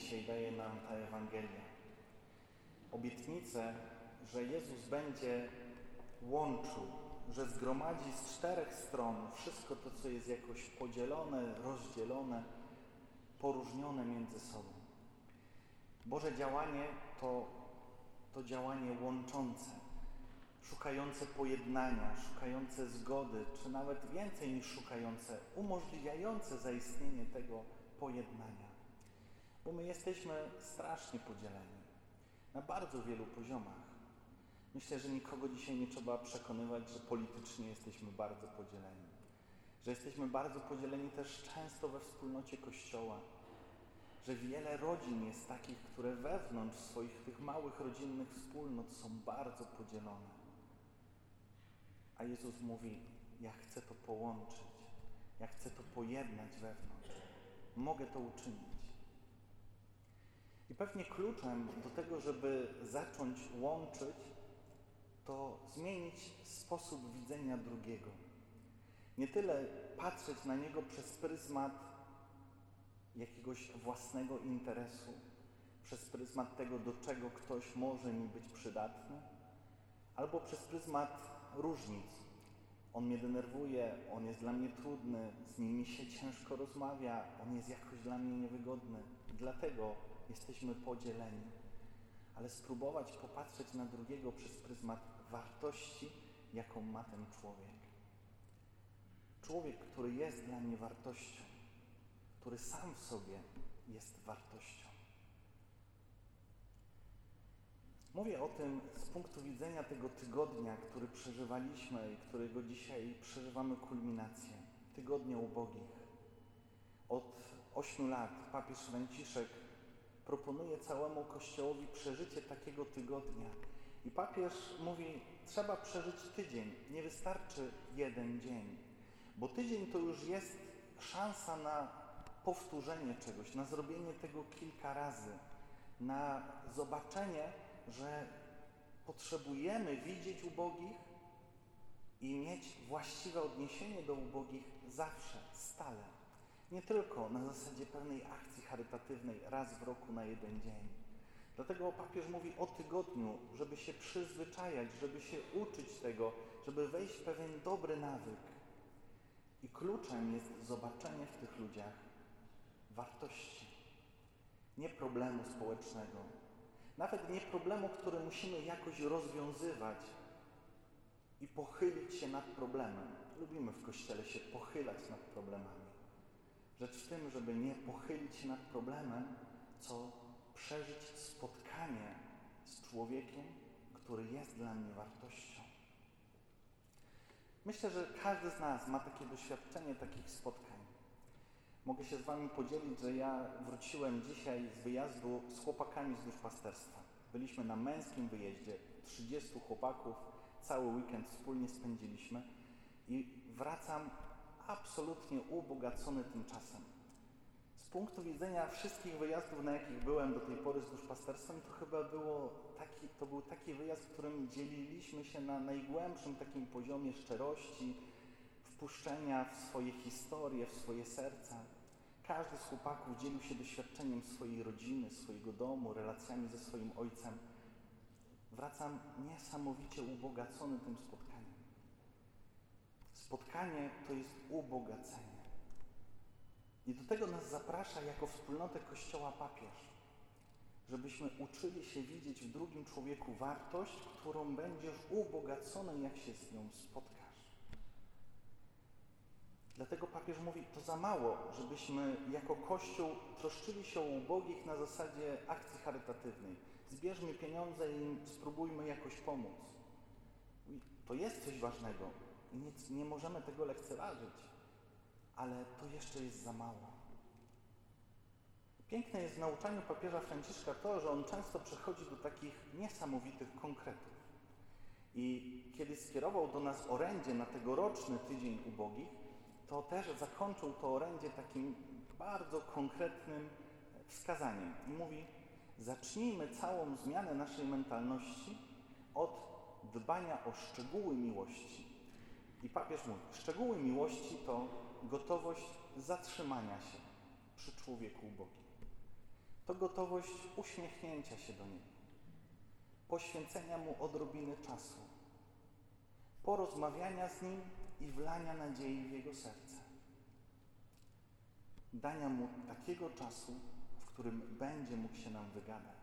dzisiaj daje nam ta Ewangelia. Obietnicę, że Jezus będzie łączył, że zgromadzi z 4 stron wszystko to, co jest jakoś podzielone, rozdzielone, poróżnione między sobą. Boże działanie to działanie łączące, szukające pojednania, szukające zgody, czy nawet więcej niż szukające, umożliwiające zaistnienie tego pojednania. Bo my jesteśmy strasznie podzieleni na bardzo wielu poziomach. Myślę, że nikogo dzisiaj nie trzeba przekonywać, że politycznie jesteśmy bardzo podzieleni. Że jesteśmy bardzo podzieleni też często we wspólnocie Kościoła. Że wiele rodzin jest takich, które wewnątrz swoich tych małych rodzinnych wspólnot są bardzo podzielone. A Jezus mówi, ja chcę to połączyć, ja chcę to pojednać wewnątrz. Mogę to uczynić. I pewnie kluczem do tego, żeby zacząć łączyć, to zmienić sposób widzenia drugiego. Nie tyle patrzeć na niego przez pryzmat jakiegoś własnego interesu, przez pryzmat tego, do czego ktoś może mi być przydatny, albo przez pryzmat różnic. On mnie denerwuje, on jest dla mnie trudny, z nim mi się ciężko rozmawia, on jest jakoś dla mnie niewygodny. Dlatego jesteśmy podzieleni. Ale spróbować popatrzeć na drugiego przez pryzmat wartości, jaką ma ten człowiek. Człowiek, który jest dla mnie wartością, który sam w sobie jest wartością. Mówię o tym z punktu widzenia tego tygodnia, który przeżywaliśmy i którego dzisiaj przeżywamy kulminację. Tygodnia ubogich. Od 8 lat papież Franciszek proponuje całemu Kościołowi przeżycie takiego tygodnia. I papież mówi, trzeba przeżyć tydzień, nie wystarczy 1 dzień. Bo tydzień to już jest szansa na powtórzenie czegoś, na zrobienie tego kilka razy, na zobaczenie, że potrzebujemy widzieć ubogich i mieć właściwe odniesienie do ubogich zawsze, stale. Nie tylko na zasadzie pewnej akcji charytatywnej raz w roku na 1 dzień. Dlatego papież mówi o tygodniu, żeby się przyzwyczajać, żeby się uczyć tego, żeby wejść w pewien dobry nawyk. I kluczem jest zobaczenie w tych ludziach wartości, nie problemu społecznego. Nawet nie problemu, który musimy jakoś rozwiązywać i pochylić się nad problemem. Lubimy w Kościele się pochylać nad problemami. Rzecz w tym, żeby nie pochylić się nad problemem, co przeżyć spotkanie z człowiekiem, który jest dla mnie wartością. Myślę, że każdy z nas ma takie doświadczenie takich spotkań. Mogę się z Wami podzielić, że ja wróciłem dzisiaj z wyjazdu z chłopakami z duszpasterstwa. Byliśmy na męskim wyjeździe, 30 chłopaków, cały weekend wspólnie spędziliśmy i wracam absolutnie ubogacony tym czasem. Z punktu widzenia wszystkich wyjazdów, na jakich byłem do tej pory z duszpasterstwem, to chyba był taki wyjazd, w którym dzieliliśmy się na najgłębszym takim poziomie szczerości, wpuszczenia w swoje historie, w swoje serca. Każdy z chłopaków dzielił się doświadczeniem swojej rodziny, swojego domu, relacjami ze swoim ojcem. Wracam niesamowicie ubogacony tym spotkaniem. Spotkanie to jest ubogacenie. I do tego nas zaprasza jako wspólnotę Kościoła papież, żebyśmy uczyli się widzieć w drugim człowieku wartość, którą będziesz ubogacony, jak się z nią spotkasz. Dlatego papież mówi, to za mało, żebyśmy jako Kościół troszczyli się o ubogich na zasadzie akcji charytatywnej. Zbierzmy pieniądze i spróbujmy jakoś pomóc. To jest coś ważnego i nie możemy tego lekceważyć, ale to jeszcze jest za mało. Piękne jest w nauczaniu papieża Franciszka to, że on często przechodzi do takich niesamowitych konkretów. I kiedy skierował do nas orędzie na tegoroczny Tydzień Ubogich, to też zakończył to orędzie takim bardzo konkretnym wskazaniem. I mówi, zacznijmy całą zmianę naszej mentalności od dbania o szczegóły miłości. I papież mówi, szczegóły miłości to gotowość zatrzymania się przy człowieku ubogim. to gotowość uśmiechnięcia się do Niego, poświęcenia Mu odrobiny czasu, porozmawiania z Nim i wlania nadziei w Jego serce. Dania Mu takiego czasu, w którym będzie mógł się nam wygadać.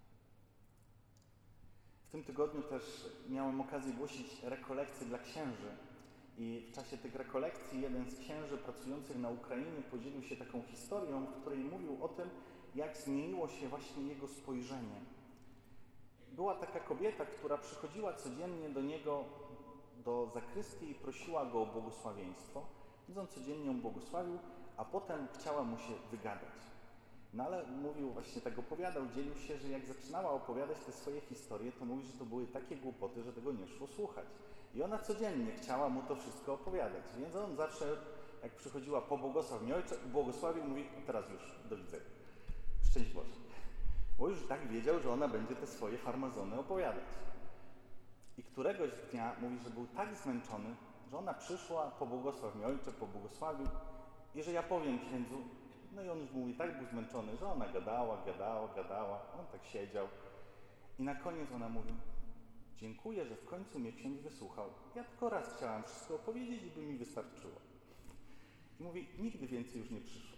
W tym tygodniu też miałem okazję głosić rekolekcje dla księży i w czasie tych rekolekcji jeden z księży pracujących na Ukrainie podzielił się taką historią, w której mówił o tym, jak zmieniło się właśnie jego spojrzenie. Była taka kobieta, która przychodziła codziennie do niego, do zakrystii i prosiła go o błogosławieństwo. Więc on codziennie ją błogosławił, a potem chciała mu się wygadać. No ale mówił, właśnie tak opowiadał, dzielił się, że jak zaczynała opowiadać te swoje historie, to mówi, że to były takie głupoty, że tego nie szło słuchać. I ona codziennie chciała mu to wszystko opowiadać. Więc on zawsze, jak przychodziła po błogosław mnie ojcze, błogosławił, mówi, teraz już, do widzenia. Szczęść Boże. Bo już tak wiedział, że ona będzie te swoje farmazony opowiadać. I któregoś dnia mówi, że był tak zmęczony, że ona przyszła, pobłogosław mnie ojcze, pobłogosławił i że ja powiem księdzu. No i on już mówi, tak był zmęczony, że ona gadała, on tak siedział. I na koniec ona mówi, dziękuję, że w końcu mnie ksiądz wysłuchał. Ja tylko raz chciałam wszystko opowiedzieć i by mi wystarczyło. I mówi, nigdy więcej już nie przyszło.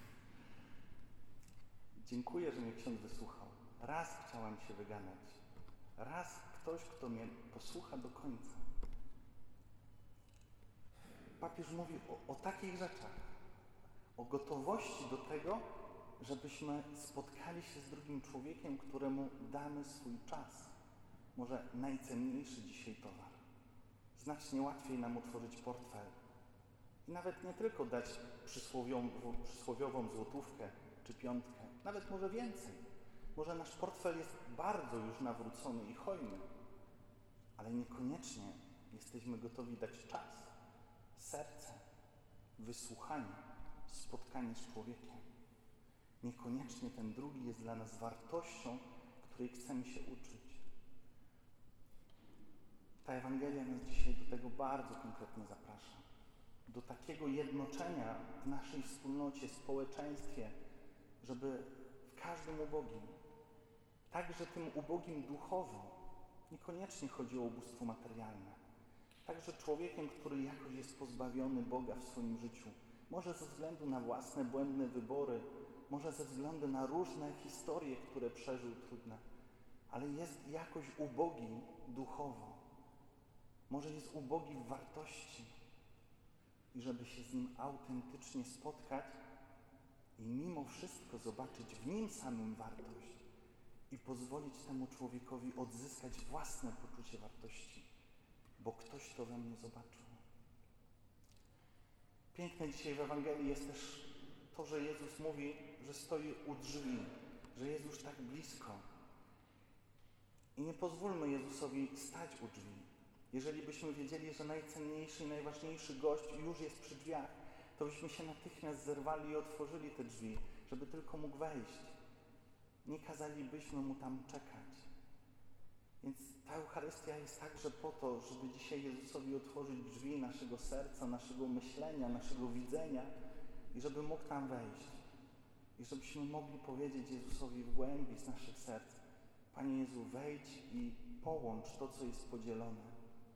Dziękuję, że mnie ksiądz wysłuchał. Raz chciałam się wygadać. Raz ktoś, kto mnie posłucha do końca. Papież mówi o takich rzeczach. O gotowości do tego, żebyśmy spotkali się z drugim człowiekiem, któremu damy swój czas. Może najcenniejszy dzisiaj towar. Znacznie łatwiej nam otworzyć portfel. I nawet nie tylko dać przysłowiową złotówkę czy piątkę, nawet może więcej. Może nasz portfel jest bardzo już nawrócony i hojny, ale niekoniecznie jesteśmy gotowi dać czas, serce, wysłuchanie, spotkanie z człowiekiem. Niekoniecznie ten drugi jest dla nas wartością, której chcemy się uczyć. Ta Ewangelia nas dzisiaj do tego bardzo konkretnie zaprasza. Do takiego jednoczenia w naszej wspólnocie, społeczeństwie, żeby w każdym ubogim, także tym ubogim duchowo, niekoniecznie chodzi o ubóstwo materialne, także człowiekiem, który jakoś jest pozbawiony Boga w swoim życiu, może ze względu na własne błędne wybory, może ze względu na różne historie, które przeżył trudne, ale jest jakoś ubogi duchowo, może jest ubogi w wartości i żeby się z nim autentycznie spotkać i mimo wszystko zobaczyć w nim samym wartość i pozwolić temu człowiekowi odzyskać własne poczucie wartości, bo ktoś to we mnie zobaczył. Piękne dzisiaj w Ewangelii jest też to, że Jezus mówi, że stoi u drzwi, że jest już tak blisko. I nie pozwólmy Jezusowi stać u drzwi. Jeżeli byśmy wiedzieli, że najcenniejszy i najważniejszy gość już jest przy drzwiach, to byśmy się natychmiast zerwali i otworzyli te drzwi, żeby tylko mógł wejść. Nie kazalibyśmy mu tam czekać. Więc ta Eucharystia jest także po to, żeby dzisiaj Jezusowi otworzyć drzwi naszego serca, naszego myślenia, naszego widzenia i żeby mógł tam wejść. I żebyśmy mogli powiedzieć Jezusowi w głębi z naszych serc: Panie Jezu, wejdź i połącz to, co jest podzielone.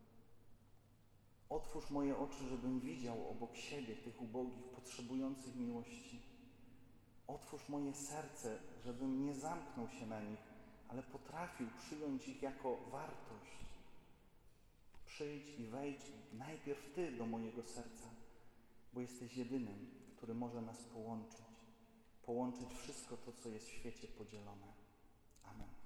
Otwórz moje oczy, żebym widział obok siebie tych ubogich, potrzebujących miłości. Otwórz moje serce, żebym nie zamknął się na nich, ale potrafił przyjąć ich jako wartość. Przyjdź i wejdź najpierw Ty do mojego serca, bo jesteś jedynym, który może nas połączyć. Połączyć wszystko to, co jest w świecie podzielone. Amen.